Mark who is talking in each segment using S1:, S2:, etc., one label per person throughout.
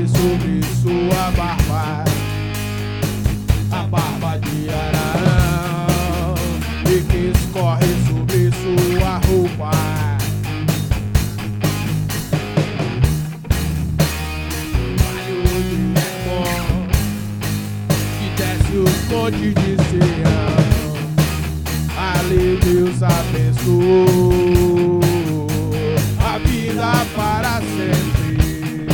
S1: sobre sua barba, a barba de Arão, e que escorre sobre sua roupa. Raio de Hermon, que desce os montes de Sião, ali Deus abençoou a vida para sempre,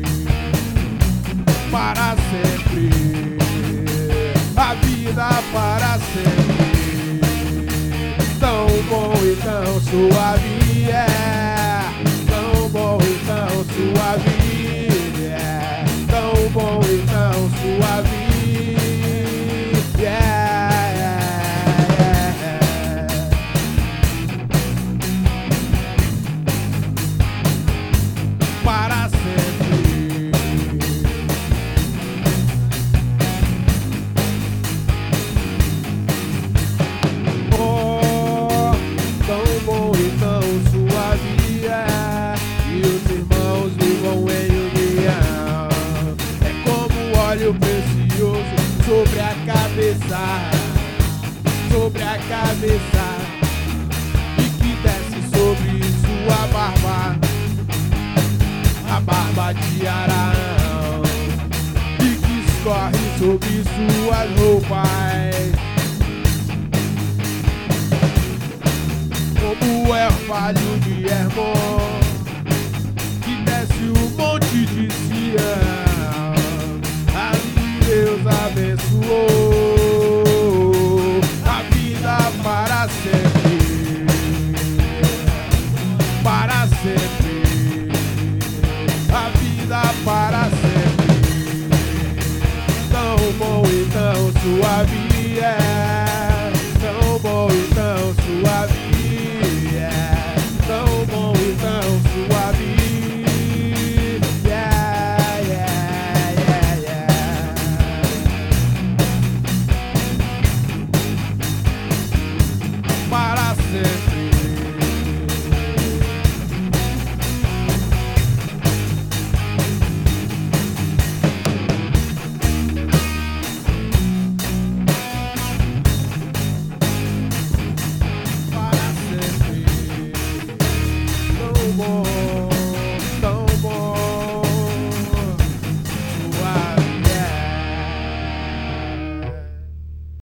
S1: para sempre, a vida para sempre. Tão bom e tão suave é, tão bom e tão suave é, tão bom e tão suave é. Para sempre. Oh, tão bom e tão suave é, e os irmãos vivam em união. É como óleo precioso sobre a cabeça, sobre a cabeça, e que desce sobre sua barba, a barba de Arão, e que escorre sobre suas roupas, como o orvalho de Hermon, que desce o monte de Sião. Ali Deus abençoou a vida para sempre, para sempre.